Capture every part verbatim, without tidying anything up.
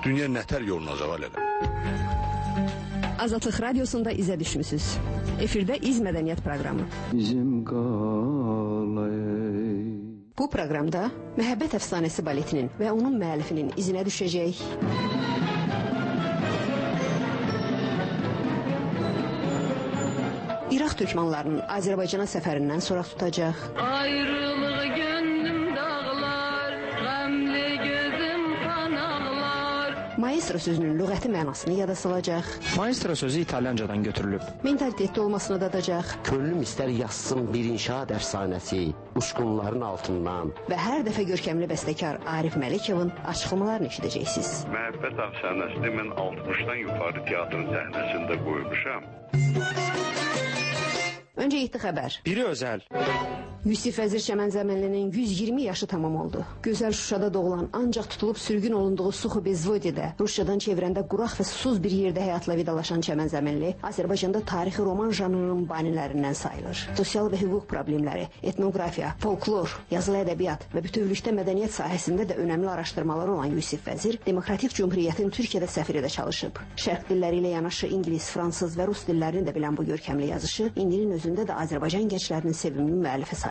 Dünya nətər yoluna zaval elə. Azadlıq Radiosunda izə düşmüsünüz. Efirdə İz Mədəniyyət proqramı. Bizim qalay. Bu proqramda Məhəbbət əfsanəsi baletinin və onun müəllifinin izinə düşəcək. İraq türkmanlarının Azərbaycana səfərindən soraq tutacaq. Ayrılığı gönlüm dağlar, qəmli gözüm kan ağlar. Maestro sözünün lüğəti mənasını yada salacaq. Maestro sözü İtalyancadan götürülüb. Mentalitetli olmasını dadacaq. Könlüm istər yazsın bir inşaat əfsanəsi, uçqunların altından. Və hər dəfə görkəmli bəstəkar Arif Məlikovun açıqlamalarını eşidəcəksiniz. Məhəbbət əfsanəsini mən altmışdan yuxarı teatrın səhnəsində qoymuşam. Öncə yetdi xəbər. Biri özəl. Yusif Vəzir Çəmənzəminlinin yüz iyirmi yaşı tamam oldu. Gözəl Şuşada doğulan, ancaq tutulub sürgün olunduğu Suxu Bezvodidə, Rusiyadan çevrəndə quraq və susuz bir yerdə həyatla vidalaşan Çəmənzəminli Azərbaycanda tarixi roman janrının banilərindən sayılır. Sosial və hüquq problemləri, etnografiya, folklor, yazılı ədəbiyyat və bütövlükdə mədəniyyət sahəsində də önəmli araşdırmaları olan Yusif Vəzir Demokratik Cümhuriyyətin Türkiyədə səfiri də çalışıb. Şərq dilləri ilə yanaşı ingilis, fransız və rus dillərini də bilən bu görkəmli yazışı indinin özündə də Azərbaycan gənclərinin sevimli müəllifi sayılır.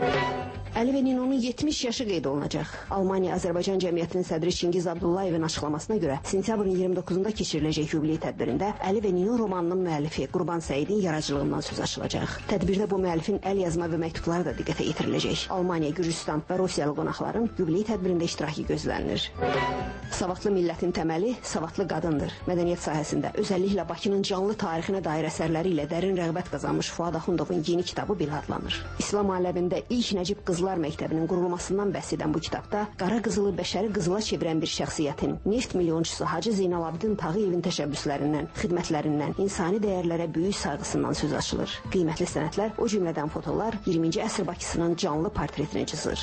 Əli və Ninonun yetmiş yaşı qeyd olunacaq. Almaniya Azərbaycan Cəmiyyətinin sədri Çingiz Abdullayevin açıqlamasına görə sentyabrın iyirmi doqquzunda keçiriləcək yubiley tədbirində Əli və Nino romanının müəllifi Qurban Səidin yaradıcılığından söz açılacaq. Tədbirdə bu müəllifin əl yazma və məktubları da diqqətə yetiriləcək. Almaniya, Gürcüstan və Rusiyalı qonaqların yubiley tədbirində iştirakı gözlənilir. Savadlı millətin təməli savadlı qadındır. Mədəniyyət sahəsində özəlliklə Bakının canlı tarixinə dair əsərləri ilə dərin rəğbət qazanmış Fuad Axundovun yeni kitabı belə adlanır. İslam aləmində ilk Nəcib Qızlar Məktəbinin qurulmasından bəhs edən bu kitabda qara qızılı bəşəri qızıla çevirən bir şəxsiyyətin, neft milyonçusu Hacı Zeynalabdin Tağıyevin təşəbbüslərindən, xidmətlərindən, insani dəyərlərə böyük sayğısından söz açılır. Qiymətli sənədlər, o cümlədən fotolar iyirminci əsr Bakısının canlı portretini çizir.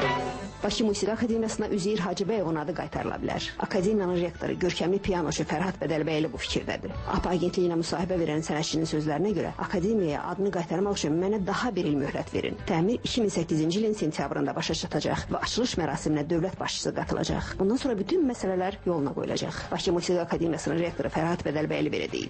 Bakı Musiqi Akademiyasına Üzeyir Hacıbəyevin adı qaytarıla bilər. Akademiyanın rektoru, görkəmli pianoçu Fərhad Bədəlbəyli bu fikirdədir. A P A agentliyinə müsahibə verən sənətçinin sözlərinə görə akademiyaya adını qaytarmaq üçün mənə daha bir il möhlət verin. Təmir iki min səkkizinci ilin sentyabrında başa çatacaq və açılış mərasiminə dövlət başçısı qatılacaq. Bundan sonra bütün məsələlər yoluna qoyulacaq. Bakı Musiqi Akademiyasının rektoru Fərhad Bədəlbəyli belə deyib.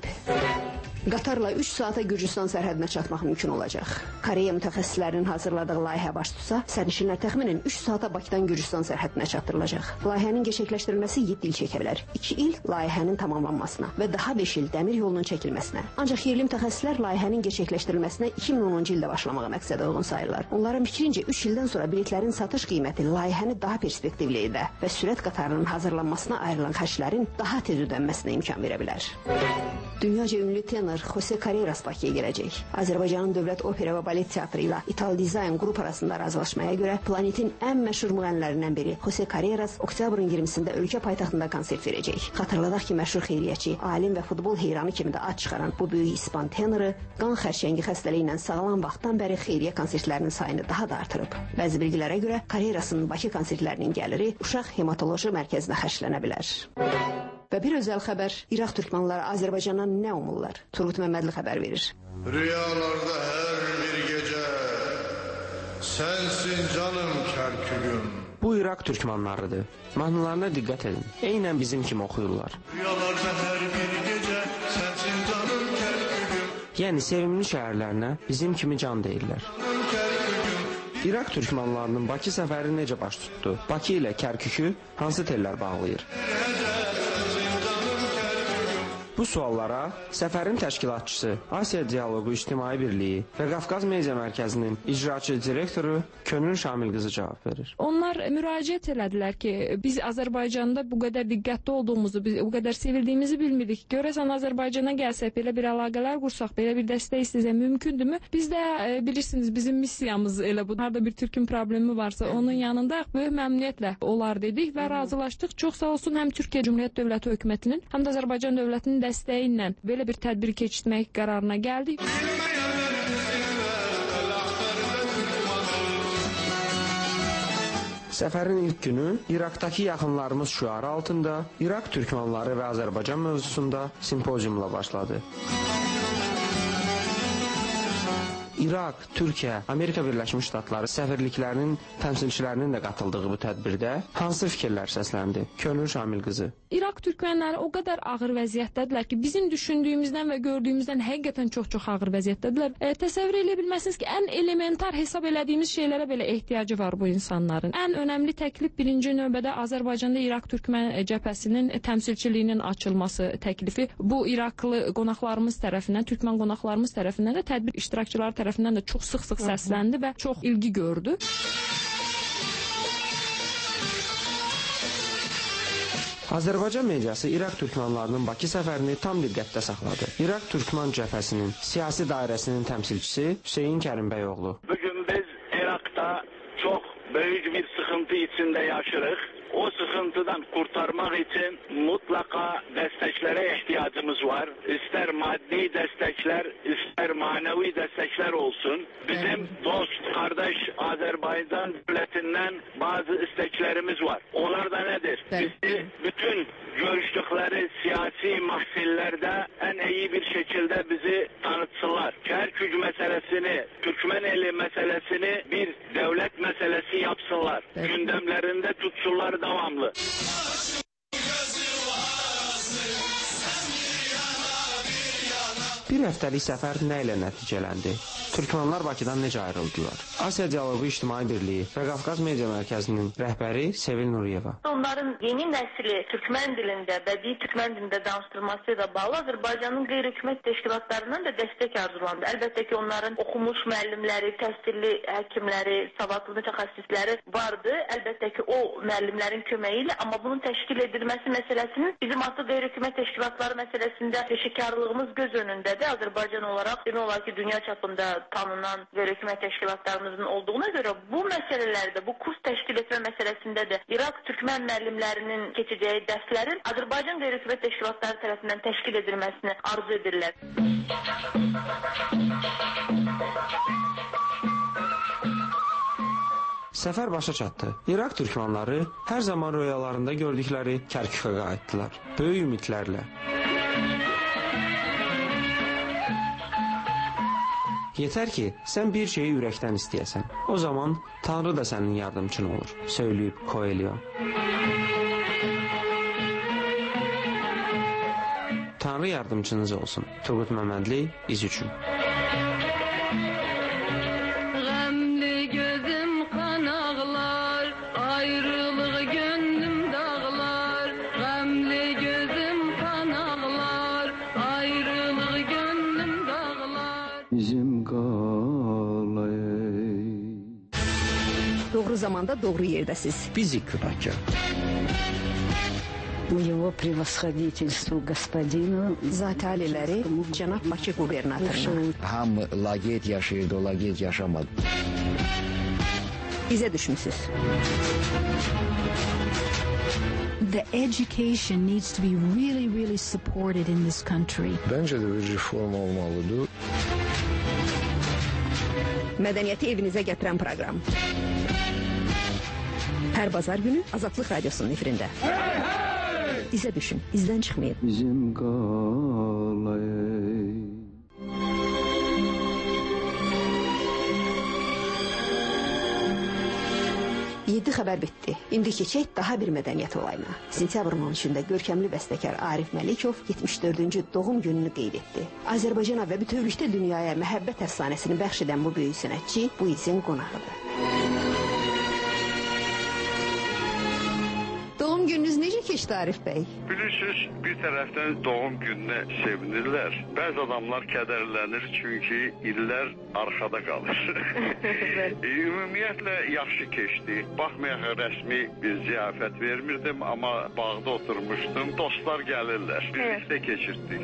Qatarla üç saata Gürcüstan sərhədinə çatmaq mümkün olacaq. Koreya mütəxəssislərinin hazırladığı layihə baş tutsa, sərnişinlər təxminən üç saata Bakıdan Gürcüstan sərhədinə çatdırılacaq. Layihənin gerçəkləşdirilməsi yeddi il çəkə bilər. iki il layihənin tamamlanmasına və daha beş il dəmir yolunun çəkilməsinə. Ancaq yerli mütəxəssislər layihənin gerçəkləşdirilməsinə iki min onuncu ildə başlamağa məqsədə uyğun sayırlar. Onların fikrincə üç ildən sonra biletlərin satış qiyməti layihəni daha perspektivli edə və sürət qatarının hazırlanmasına ayrılan xərclərin daha tez ödənməsinə imkan verə bilər. Dünyaca ünlü tenor Jose Carreras Bakıya gələcək. Azərbaycanın Dövlət Opera və Balet Teatrı ilə Ital Design qrup arasında razılaşmaya görə planetin ən məşhur müğənnilərindən biri Jose Carreras oktyabrın iyirmisində ölkə paytaxtında konsert verəcək. Xatırladaq ki, məşhur xeyriyyəçi, alim və futbol heyranı kimi də ad çıxaran bu böyük İspan tenoru qan xərçəngi xəstəliyi ilə sağlam vaxtdan bəri xeyriyyə konsertlərinin sayını daha da artırıb. Bəzi bilgilərə görə Carrerasın Bakı konsertlərinin gəliri uşaq hematoloji mərkəzinə xərclənə bilər. Və bir özəl xəbər, İraq türkmanları Azərbaycandan nə umurlar? Turgut Məmmədli xəbər verir. Rüyalarda hər bir gecə sənsin canım kərkülüm. Bu İraq türkmanlarıdır. Mahnılarına diqqət edin. Eynən bizim kimi oxuyurlar. Rüyalarda hər bir gecə sənsin canım kərkülüm. Yəni sevimli şəhərlərinə bizim kimi can deyirlər. İraq türkmanlarının Bakı səfəri necə baş tutdu? Bakı ilə Kərkükü hansı tellər bağlayır? Bu suallara səfərin təşkilatçısı, Asiya Dialoqu İctimai Birliyi və Qafqaz Media Mərkəzinin icraçı direktoru Könül Şamil qızı cavab verir. Onlar müraciət elədilər ki, biz Azərbaycanda bu qədər diqqətli olduğumuzu, biz bu qədər sevildiyimizi bilmirik. Görəsən Azərbaycana gəlsək, belə bir əlaqələr qursaq, belə bir dəstək istəsək mümkündürmü? Biz də e, bilirsiniz, bizim missiyamız elə bu. Harda bir türkün problemi varsa, onun yanında böyük məmnuniyyətlə olar dedik və razılaşdıq. Çox sağ olsun həm Türkiyə Cümhuriyyət Dövləti hökumətinin, həm də Azərbaycan dövlətinin dəstəyi ilə belə bir tədbir keçirmək qərarına gəldik. Səfərin ilk günü İraqdakı yaxınlarımız şüarı altında İraq türkmanları və Azərbaycan mövzusunda simpoziumla başladı. İraq, Türkiyə, Amerika Birləşmiş Ştatları səfirliklərinin təmsilçilərinin də qatıldığı bu tədbirdə hansı fikirlər səsləndi? Könül Şamil qızı. İraq türkmənləri o qədər ağır vəziyyətdədirlər ki, bizim düşündüyümüzdən və gördüyümüzdən həqiqətən çox-çox ağır vəziyyətdədirlər. E, təsəvvür edə bilməsiniz ki, ən elementar hesab elədiyimiz şeylərə belə ehtiyacı var bu insanların. Ən önəmli təklif birinci növbədə Azərbaycanda İraq türkmən cəbhəsinin təmsilçiliyinin açılması təklifi. Bu İraqlı qonaqlarımız tərəfindən, türkmən qonaqlarımız tərəfindən də, tədbir iştirakçıları tərəfindən də çox sıx-sıx səsləndi və çox ilgi gördü. Azərbaycan mediası İraq türkmanlarının Bakı səfərini tam diqqətdə saxladı. İraq türkman cəbhəsinin siyasi dairəsinin təmsilçisi Hüseyin Kərimbəyoğlu. Bugün biz Irak'ta çok büyük bir sıkıntı içinde yaşarıq. O sıkıntıdan kurtarmak için mutlaka desteklere ihtiyacımız var. İster maddi destekler, ister manevi destekler olsun. Bizim dost, kardeş Azerbaycan devletinden bazı isteklerimiz var. Onlar da nedir? Bizi bütün görüştükleri siyasi mahfillerde en iyi bir şekilde bizi tanıtsınlar. Kerkük meselesini, Türkmeneli meselesini bir devlet meselesi yapsınlar. Gündemlerinde tutsunlar devamlı. Bir həftəlik səfər nə ilə nəticələndi? Türkmanlar Bakıdan necə ayrıldılar? Asiya Dialoqu İctimai Birliyi və Qafqaz Media Mərkəzinin rəhbəri Sevil Nuriyeva. Onların yeni nesli Türkmen dilinde, bədii Türkmen dilinde danıştırılmasıyla bağlı Azerbaycan'ın qeyri-hükümət təşkilatlarından da destek arzulandı. Elbette ki onların okumuş müəllimləri, təhsilli həkimləri, savadlı mütəxəssisləri vardı. Elbette ki o müəllimlərin köməyiyle, ama bunun təşkil edilmesi meselesinin bizim asıl qeyri-hükümət təşkilatları meselesinde peşekarlığımız göz önündedir. Azerbaycan olarak demək olar ki dünya çapında tanınan qeyri-hükümət təşkilatlarımızın olduğuna göre bu meselelerde, bu kurs teşkil etme meselesinde de Irak Türkmen müəllimlərinin keçeceği derslerin Azerbaycan qeyri-hükümət təşkilatları tarafından teşkil edilmesini arzu edirlər. Səfər başa çatdı. İraq türkmanları hər zaman rüyalarında gördükləri Kərkükə qayıtdılar. Böyük ümidlərlə. Yetər ki, sən bir şeyi ürəkdən istəyəsən. O zaman Tanrı da sənin yardımçın olur, söyləyib Coelho. Tanrı yardımcınız olsun. Turgut Məmmədli, İz üçün. Qəmli gözüm kan ağlar, ayrılıq gönlüm dağlar. Qəmli gözüm kan ağlar, ayrılıq gönlüm dağlar. Bizim qalay. Doğru zamanda doğru yerdəsiz. Fizik Bakı. Его превосходительству господину Zati aliləri cənab Bakı qubernatoruna. Hamı laqeyd yaşayırdı, o laqeyd yaşamadı. İzə düşmüsüz. The education needs to be really, really supported in this country. Bence de bir reform olmalıdır. Mədəniyyəti evinizə gətirən proqram. Hər bazar günü Azadlıq Radiosunun efirində. İzə düşün, izdən çıxmayın. Bizim qalay. Yedi xəbər bitdi. İndi keçək daha bir mədəniyyət olayına. Sentyabrın on üçündə görkəmli bəstəkar Arif Məlikov yetmiş dördüncü doğum gününü qeyd etdi. Azərbaycana və bütövlükdə dünyaya məhəbbət əfsanəsini bəxş edən bu böyük sənətçi bu izin qonağıdır. Doğum gününüz necə keçdi Arif bəy? Bilirsiniz, bir tərəfdən doğum gününə sevinirlər. Bəzi adamlar kədərlənir çünki illər arxada qalır. Ümumiyyətlə yaxşı keçdi. Baxmayaraq rəsmi bir ziyafət vermirdim, amma bağda oturmuşdum. Dostlar gəlirlər. Birlikdə keçirdik.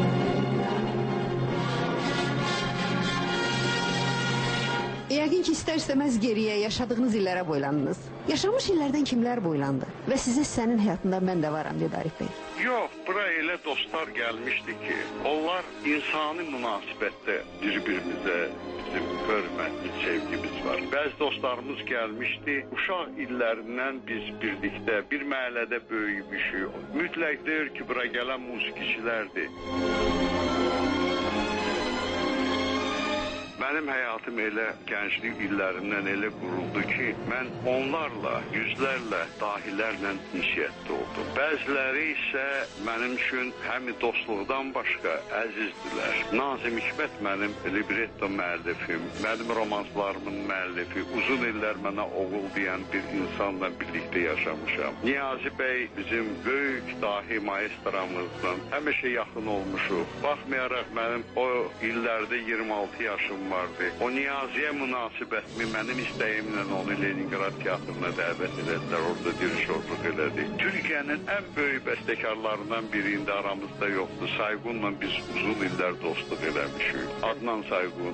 Yəqin ki, istər-istəməz geriyə yaşadığınız illərə boylandınız. Yaşamış illərdən kimlər boylandı? Və sizə sənin həyatında mən də varam, dedi Arif bəy. Yox, bura elə dostlar gəlmişdi ki, onlar insani münasibətdə bir-birimizə bizim hörmətli sevgimiz var. Bəzi dostlarımız gəlmişdi, uşaq illərindən biz birlikdə bir məhəllədə böyümüşük. Mütləq deyir ki, bura gələn musiqiçilərdir. Mənim həyatım elə gənclik illərindən elə quruldu ki, mən onlarla, yüzlərlə dahilərlə ünsiyyətdə oldum. Bəziləri isə mənim üçün həm dostluqdan başqa əzizdirlər. Nazım Hikmət mənim libretto müəllifim, mənim romanslarımın müəllifi, uzun illər mənə oğul deyən bir insanla birlikdə yaşamışam. Niyazi bəy bizim böyük dahi maestramızdan həmişə yaxın olmuşuq. Baxmayaraq mənim o illərdə iyirmi altı yaşım vardı. O Niyaziyə münasibətmi mənim istəyimlə onu Leningrad teatrına dəvət edədilər, orada dirişorluq elədi. Türkiyənin ən böyük bəstəkarlarından biri indi aramızda yoxdur. Sayğunla biz uzun illər dostluq eləmişik. Adnan Sayğun.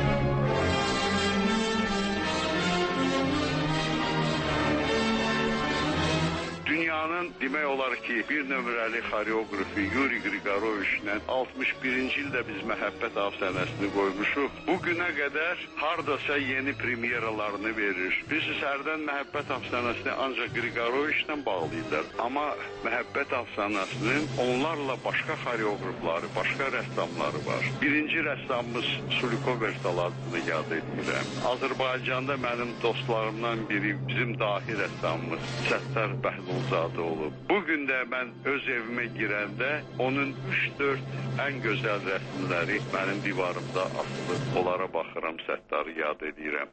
Dünyanın demək olar ki, bir nömrəli xoreografi Yuri Grigorovichlə altmış birinci ildə biz Məhəbbət afsanəsini qoymuşuq. Bu günə qədər hardasa yeni premyeralarını verir. Biz hərdən Məhəbbət afsanəsini ancaq Grigorovichlə bağlıydılar. Amma Məhəbbət afsanəsinin onlarla başqa xoreografları, başqa rəssamları var. Birinci rəssamımız Suliko Versaladını yad edirəm. Azərbaycanda mənim dostlarımdan biri bizim dahi rəssamımız Səttar Bəhlulzadə olub. Bugün də mən öz evimə girəndə onun üç dörd ən gözəl rəsmləri mənim divarımda asılı. Onlara baxıram, Səttarı yad edirəm.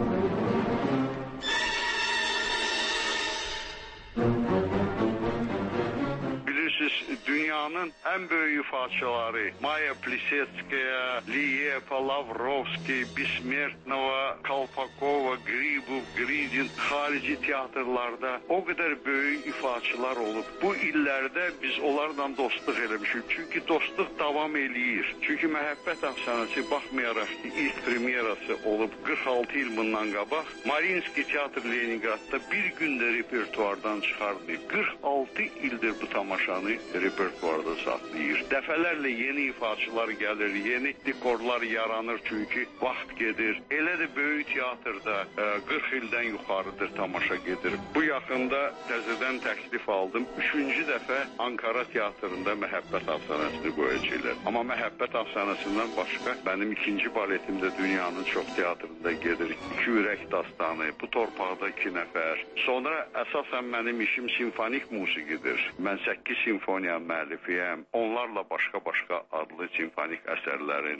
Dünyanın ən böyük ifaçıları Maya Plisetskaya, Liyepa, Lavrovski, Bismertnova, Kalpakova, Gribov, Gridin xarici teatrlarda o qədər böyük ifaçılar olub. Bu illərdə biz onlarla dostluq eləmişik. Çünki dostluq davam eləyir. Çünki Məhəbbət afsanəsi baxmayaraq ki, ilk premyerası olub qırx altı il bundan qabaq, Marinski Teatr Leningradda bir gündə repertuardan çıxardı. qırx altı ildir bu tamaşanı repertuarda saxlayır. Dəfələrlə yeni ifaçılar gəlir, yeni dekorlar yaranır çünki vaxt gedir. Elə də böyük teatrda qırx ildən yuxarıdır tamaşa gedir. Bu yaxında təzədən təklif aldım. Üçüncü dəfə Ankara teatrında Məhəbbət afsanəsini qoyacaqlar. Amma Məhəbbət afsanəsindən başqa mənim ikinci baletim də dünyanın çox teatrında gedir. İki ürək dastanı, bu torpaqda iki nəfər. Sonra əsasən mənim işim simfonik musiqidir. Mən səkkiz simfoniya müəllifiyəm. Onlarla başqa-başqa adlı simfonik əsərlərin.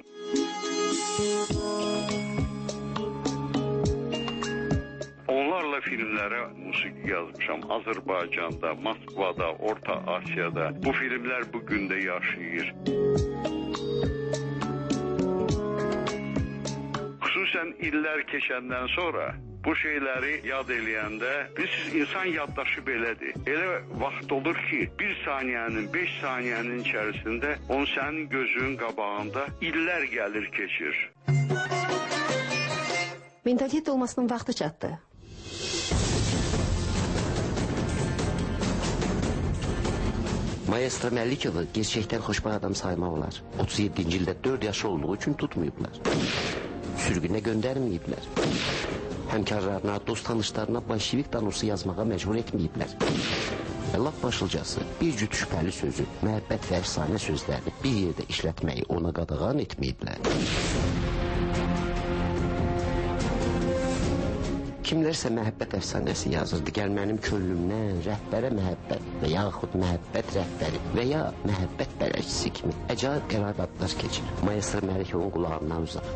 Onlarla filmlərə musiqi yazmışam. Azərbaycanda, Moskvada, Orta Asiyada. Bu filmlər bu gündə yaşayır. Xüsusən illər keçəndən sonra bu şeyləri yad eləyəndə biz insan yaddaşı belədir. Elə vaxt olur ki, bir saniyənin, beş saniyənin içərisində onun sənin gözünün qabağında illər gəlir, keçir. Mentalitet olmasının vaxtı çatdı. Maestro Məlikovu gerçəkdən xoşbəxt adam saymaq olar. otuz yeddinci ildə dörd yaşı olduğu üçün tutmayıblar. Sürgünə göndərməyiblər. Həmkarlarına, dost tanışlarına bolşevik danusu yazmağa məcbur etməyiblər. Və lap başlıcası, bir cüt şübhəli sözü, məhəbbət və əfsanə sözlərini bir yerdə işlətməyi ona qadağan etməyiblər. Kimlərsə məhəbbət əfsanəsi yazırdı, gəl mənim könlümdən rəhbərə məhəbbət və yaxud məhəbbət rəhbəri və ya məhəbbət bələdçisi kimi əcaib qərarlar keçir. Maestro Məlikovun qulağından uzaq.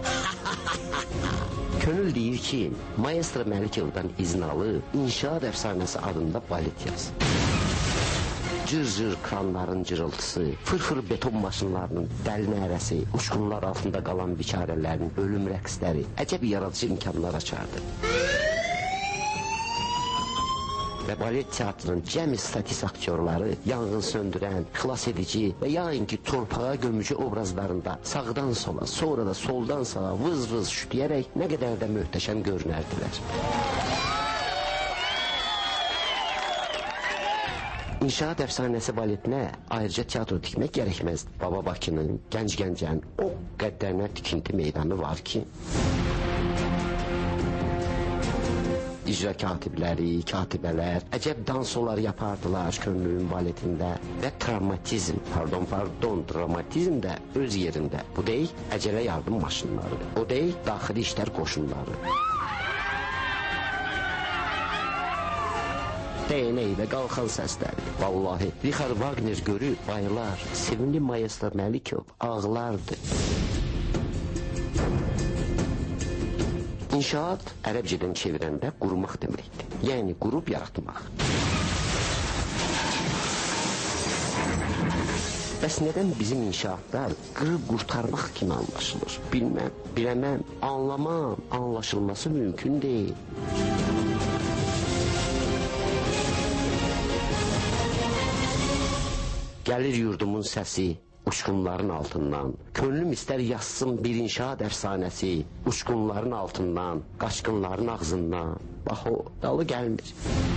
Könül deyir ki, Maestro Məlikovdan izin alıb, İnşaat əfsanəsi adında balet yaz. Cır-cır kranların cırıltısı, fır-fır beton maşınlarının dəli nərəsi, uçqunlar altında qalan bikarələrin ölüm rəqsləri əcəb yaradıcı imkanlar açardı. Və balet teatrının cəmi statist aktyorları yanğın söndürən, xilas edici və yayınki torpağa gömücü obrazlarında sağdan sola, sonra da soldan sağa vız-vız şütləyərək nə qədər də möhtəşəm görünərdilər. İnşaat əfsanəsi baletinə ayrıca teatr tikmək gərəkməzdi. Baba Bakının, Gənc Gəncənin o qədərinə tikinti meydanı var ki, icra katibləri, katibələr əcəb dansolar yapardılar könlünün baletində və travmatizm, pardon, pardon, travmatizm də öz yerində. Bu deyil, əcələ yardım maşınları, o deyil, daxili işlər qoşunları. Değneği ve qalxan səsləri. Vallahi, Richard Wagner görür, bayılar. Sevimli maestro Məlikov ağlardı. İnşaat ərəbcədən çevirəndə qurmaq deməkdir. Yəni qurub yaratmaq. Bəs nədən bizim inşaatlar qırıb qurtarmaq kimi anlaşılır? Bilməm, biləməm, anlamam, anlaşılması mümkün deyil. Gəlir yurdumun səsi, uçqunların altından. Könlüm istər yazsın bir inşaat əfsanəsi, uçqunların altından, qaçqınların ağzından. Bax o, dalı gəlmir.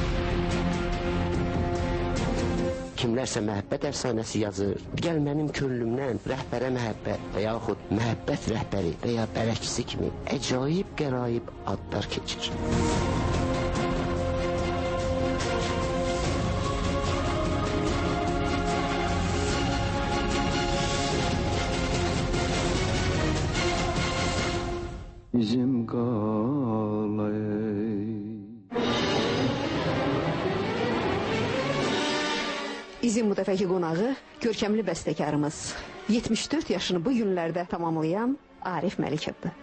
Kimlərsə məhəbbət əfsanəsi yazır. Gəl mənim könlümdən rəhbərə məhəbbət və yaxud məhəbbət rəhbəri və ya bələkçisi kimi əcaib qəraib adlar keçir. Bizim qalay. İzin bu dəfəki qonağı görkəmli bəstəkarımız, yetmiş dörd yaşını bu günlərdə tamamlayan Arif Məlikovdur.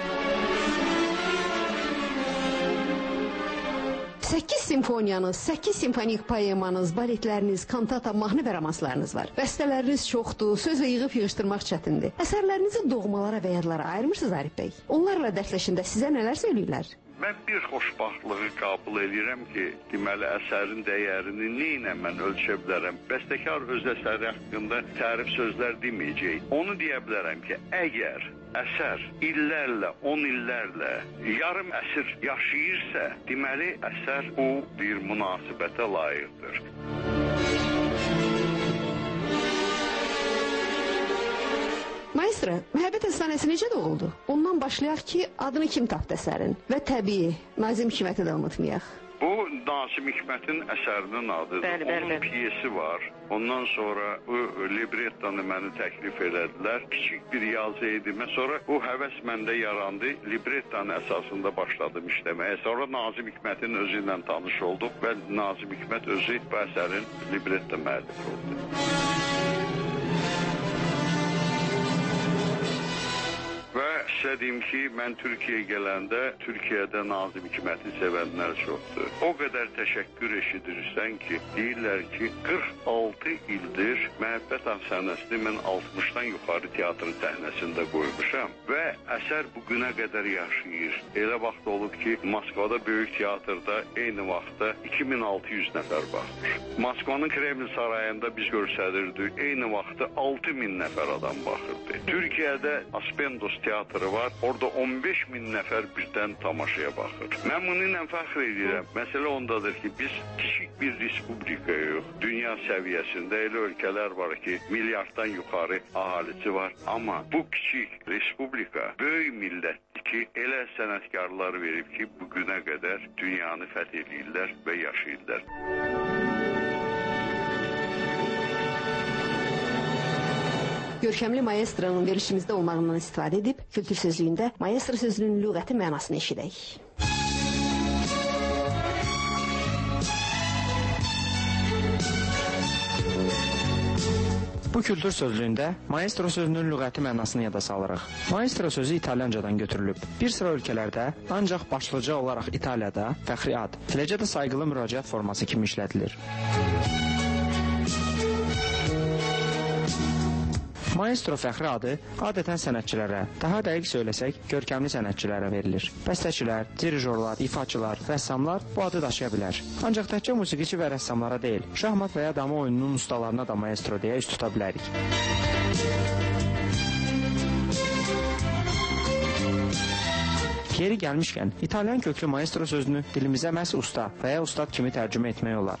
səkkiz simfoniyanız, səkkiz simfonik poemanız, baletləriniz, kantata, mahnı və romanslarınız var. Bəstələriniz çoxdur, sözlə yığıb yığışdırmaq çətindir. Əsərlərinizi doğmalara və yadlara ayırmırsınız Arif bəy. Onlarla dərsləşində sizə nələr söyləyirlər? Mən bir xoşbaxtlığı qəbul edirəm ki, deməli əsərin dəyərini nə ilə mən ölçə bilərəm? Bəstəkar öz əsəri haqqında tərif sözlər deməyəcək. Onu deyə bilərəm ki, əgər əsər illərlə, on illərlə, yarım əsr yaşayırsa, deməli əsər bu bir münasibətə layiqdir. Maestro, məhəbbət əfsanəsi necə doğuldu? Ondan başlayaq ki, adını kim tapdı əsərin? Və təbii, Nazim Hikməti də unutmayaq. Bu, Nazim Hikmətin əsərinin adıdır. Bəli, bəli. Onun piyesi var. Ondan sonra o librettanı məni təklif elədilər. Kiçik bir yazı idi. Sonra o həvəs məndə yarandı. Librettanın əsasında başladım işləməyə. Sonra Nazim Hikmətin özü ilə tanış olduq və Nazim Hikmət özü bu əsərin libretta müəllifi oldu. Və istədim ki, mən Türkiyəyə gələndə Türkiyədə Nazim Hikməti sevənlər çoxdur. O qədər təşəkkür eşidirsən ki, deyirlər ki, qırx altı ildir məhəbbət əfsanəsini mən altmışdan yuxarı teatrın səhnəsində qoymuşam və əsər bugünə qədər yaşayır. Elə vaxt olub ki, Moskvada böyük teatrda eyni vaxtda iki min altı yüz nəfər baxır. Moskvanın Kreml sarayında biz görsədirdik, eyni vaxtda altı min nəfər adam baxırdı. Türkiyədə Aspendos teatrı var. Orada on beş min nəfər birdən tamaşaya baxır. Mən bununla fəxr edirəm. Məsələ ondadır ki, biz kiçik bir respublikayıq. Dünya səviyyəsində elə ölkələr var ki, milyarddan yuxarı ahalisi var. Amma bu kiçik respublika böyük millətdir ki, elə sənətkarlar verib ki, bugünə qədər dünyanı fəth edirlər və yaşayırlar. Görkəmli maestronun verilişimizdə olmağından istifadə edib, kültür sözlüyündə maestro sözünün lüğəti mənasını eşidək. Bu kültür sözlüyündə maestro sözünün lüğəti mənasını yada salırıq. Maestro sözü İtalyancadan götürülüb. Bir sıra ölkələrdə ancaq başlıca olaraq İtaliyada fəxri ad, eləcə də sayğılı müraciət forması kimi işlədilir. Maestro fəxri adı adətən sənətçilərə, daha dəqiq söyləsək, görkəmli sənətçilərə verilir. Bəstəçilər, dirijorlar, ifaçılar, rəssamlar bu adı daşıya bilər. Ancaq təkcə musiqiçi və rəssamlara deyil, şahmat və ya dama oyununun ustalarına da maestro deyə üz tuta bilərik. Yeri gəlmişkən, İtalyan köklü maestro sözünü dilimizə məhz usta və ya ustad kimi tərcümə etmək olar.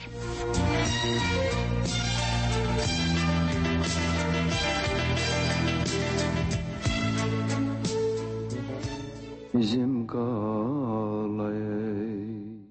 Bizim qalay.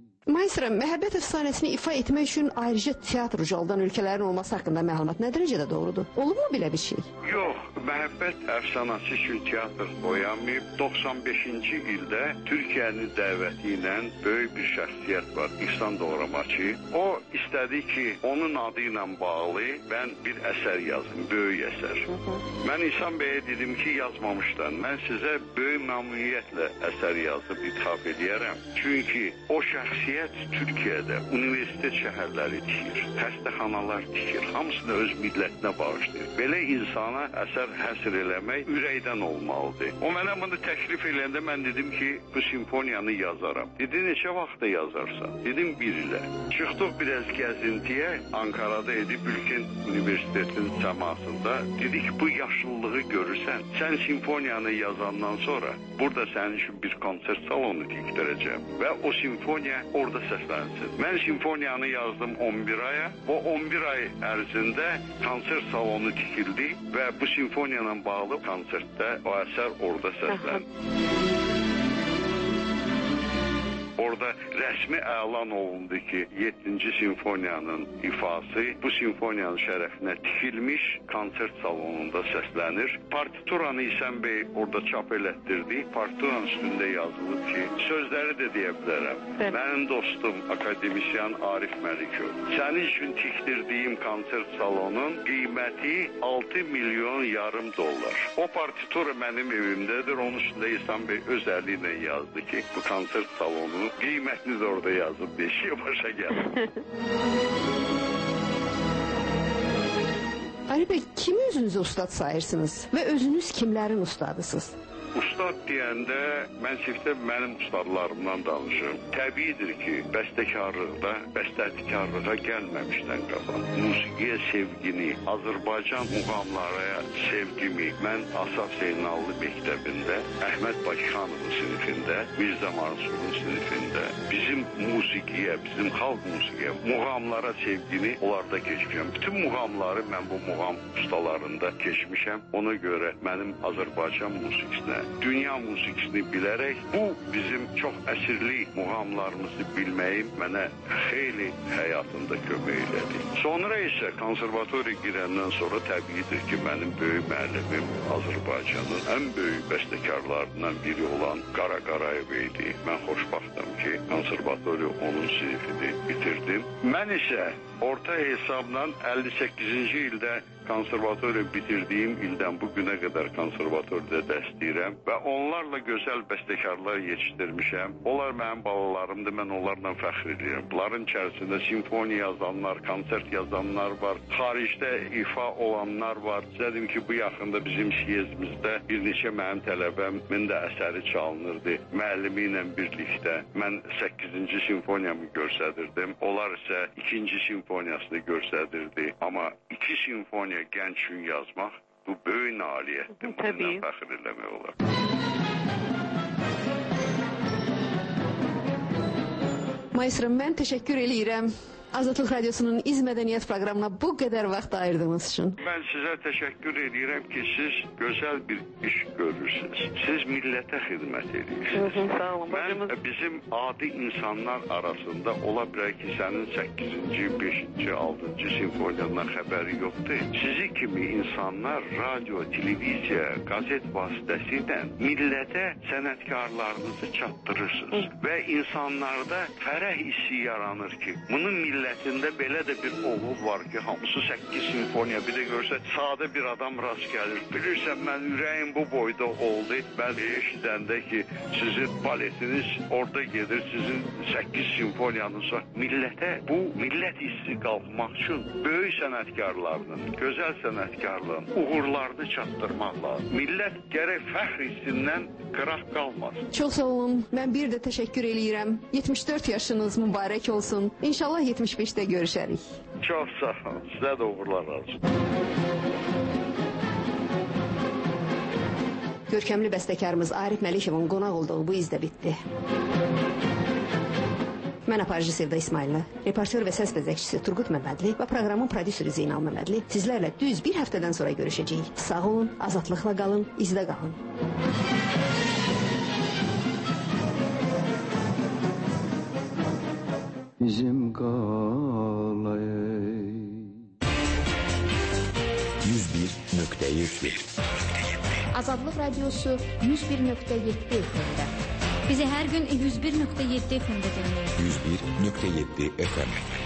Maestro, məhəbbət əfsanəsini ifa etmək üçün ayrıca teatr ucaldan ölkələrin olması haqqında məlumat nə dərəcədə doğrudur? Olubmu belə bir şey? Yox, məhəbbət əfsanəsi üçün teatr oyanmayıb. doxsan beşinci ildə Türkiyənin dəvəti ilə böyük bir şəxsiyyət var, İhsan Doğramaçı. O istədi ki, onun adı ilə bağlı mən bir əsər yazım, böyük əsər. Mən İhsan bəyə dedim ki, yazmamışdan, mən sizə böyük məmnuniyyətlə əsər yazıb ithaf edərəm. Çünki o şəxsiyyət Türkiyədə universitet şəhərləri tikir, xəstəxanalar tikir, hamısını öz millətinə bağışlayır. Belə insana əsər həsr eləmək ürəkdən olmalıdır. O mənə bunu təklif eləyəndə mən dedim ki, bu simfoniyanı yazaram. Dedi, neçə vaxtda yazarsan? Dedim, bir ilə. Çıxdıq biraz gəzintiyə, Ankara'da Edip Ülkün Üniversitetinin səmasında. Dedik, bu yaşlılığı görürsən, sən simfoniyanı yazandan sonra burada sənin üçün bir konsert salonu tikdirəcəm və o simfoniya orada səslənsin. Mən simfoniyanı yazdım on bir aya. O on bir ay ərzində konsert salonu tikildi və bu simfoniya ilə bağlı konsertdə o əsər orada səsləndi. Orada rəsmi əlan olundu ki, yeddinci simfoniyanın ifası bu simfoniyanın şərəfinə tikilmiş konsert salonunda səslənir. Partituranı İhsan bəy orada çap elətdirdi. Partituranın üstündə yazılıb ki, sözləri də deyə bilərəm. Evet. Mənim dostum akademisyen Arif Məlikov. Sənin üçün tikdirdiyim konsert salonun qiyməti altı milyon yarım dollar. O partitura mənim evimdədir. Onun üstündə İhsan bəy öz əli ilə yazdı ki, bu konsert salonu qiymətini də orada yazıb, deşiyə başa gəldi. Arif bəy, kimi özünüzü ustad sayırsınız və özünüz kimlərin ustadısınız? Ustad deyəndə mən sifdə mənim ustadlarımdan danışım. Təbiidir ki, bəstəkarlıqda, bəstəkarlığa gəlməmişdən qabaq. Musiqiyə sevgini, Azərbaycan muğamlara sevgimi mən Asaf Zeynallı məktəbində, Əhməd Bakıxanovun sinifində, Mirzə Mansurun sinifində, bizim musiqiyə, bizim xalq musiqiyə, muğamlara sevgini onlarda keçmişəm. Bütün muğamları mən bu muğam ustalarında keçmişəm. Ona görə mənim Azərbaycan musiqisinə, dünya musiqisini bilərək bu bizim çox əsirli muğamlarımızı bilməyim mənə xeyli həyatında kömək elədi. Sonra isə konservatoriya girəndən sonra təbiidir ki, mənim böyük müəllimim Azərbaycanın ən böyük bəstəkarlarından biri olan Qara Qarayev idi. Mən xoşbaxtım ki, konservatoriya onun sinifini bitirdim. Mən isə orta hesabla əlli səkkizinci ildə konservatoriya bitirdiyim ildən bu günə qədər konservatoriyada dərs deyirəm və onlarla gözəl bəstəkarlar yetişdirmişəm. Onlar mənim balalarımdır, mən onlarla fəxr edirəm. Bunların içərisində simfoniya yazanlar, konsert yazanlar var, xaricdə ifa olanlar var. Dedim ki, bu yaxında bizim siyezimizdə bir neçə mənim tələbəmin də əsəri çalınırdı. Müəllimi ilə birlikdə mən səkkizinci simfoniyamı göstərirdim. Onlar isə ikinci simfoniyasını göstərirdi. Amma iki simfoniya gənc üçün yazmaq bu böyük nailiyyətdir. Bununla fəxr eləmək olar. Maestro, mən təşəkkür eləyirəm. Azadlıq Radiosunun İz Mədəniyyət proqramına bu qədər vaxt ayırdığınız üçün. Mən sizə təşəkkür edirəm ki, siz gözəl bir iş görürsünüz. Siz millətə xidmət edirsiniz. Sağ olun. Mən bizim adi insanlar arasında ola bilər ki, sənin səkkizinci, beşinci, altıncı simfoniyadan xəbəri yoxdur. Sizi kimi insanlar radio, televiziya, qazet vasitəsilə millətə sənətkarlarınızı çatdırırsınız. Və insanlarda fərəh hissi yaranır ki, bunun millətə millətində belə də bir oğul var ki, hamısı səkkiz simfoniya, bir də görsə sadə bir adam rast gəlir. Bilirsən, mən ürəyim bu boyda oldu. Mən eşidəndə ki, sizin baletiniz orada gedir, sizin səkkiz simfoniyanızsa millətə, bu millət hissi qalxmaq üçün böyük sənətkarlarının, gözəl sənətkarlığın uğurlarını çatdırmaq lazım. Millət gərək fəxr hissindən qıraq qalmasın. Çox sağ olun. Mən bir də təşəkkür eləyirəm. yetmiş dörd yaşınız mübarək olsun. İnşallah yetmiş beşdə görüşərik. Çox sağ olun. Sizə də uğurlar olsun. Görkəmli bəstəkarımız Arif Məlikovun qonaq olduğu bu izdə bitdi. Mən aparıcı Sevda İsmailova, reportör və səs bəzəkçisi Turqut Məmmədli və proqramın prodüseri Zeynal Məmmədli sizlərlə düz bir həftədən sonra görüşəcəyik. Sağ olun, azadlıqla qalın, izdə qalın. bizim qalayı. yüz bir nöqtə yeddi Azadlıq Radiosu yüz bir nöqtə yeddi F M-də. Bizi hər gün yüz bir nöqtə yeddi F M-də dinləyin. yüz bir nöqtə yeddi F M